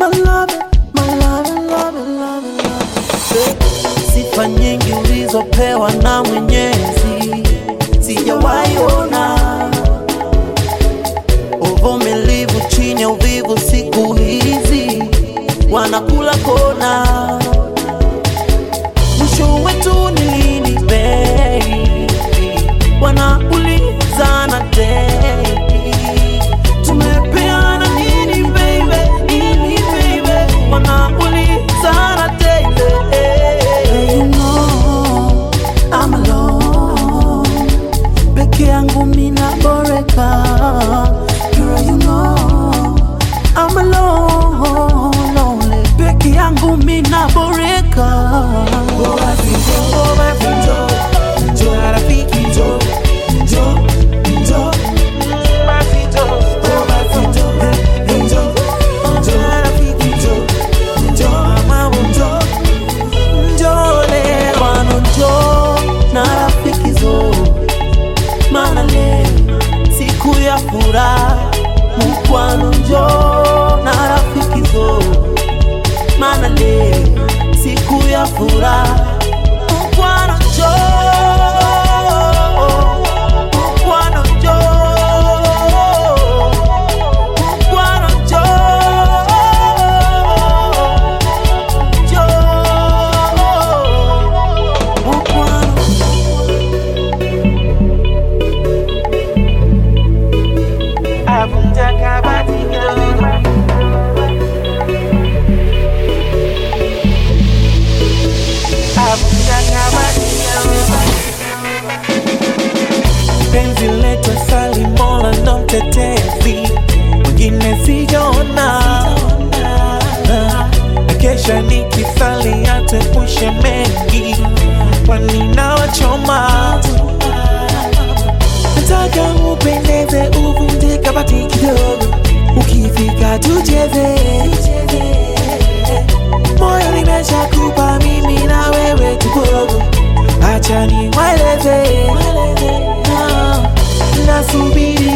love it, my love it, love it, love it, love it. Sifa nyingi ulizopewa na Mwenyezi sijawahi ona. Uvumilivu chini ya uvivu siku hizi wanakula kona. Mwisho wetu ni lini baby? Wanaulizana daily. Tumepeana nini baby? Nini baby? Wanaulizana daily. You know I'm alone. Peke yangu mina boreka. Girl, you know I'm alone, lonely. Peke yangu mina boreka. Mkwano njoo na rafiki zo, maana leo siku ya furaha. Mkwano njoo, mkwano njoo, mkwano njoo, mkwano. Penzi letu sali Mola ndo mtetezi, mwingine sijaona. Kesha nikisali atuepushe mengi, kwani nawachoma. Nataka upendeze uvunje kabati kidogo, ukifika tucheze. Moyo nimeshakupa mimi na wewe tupogo, acha niwaeleze. Nasubiri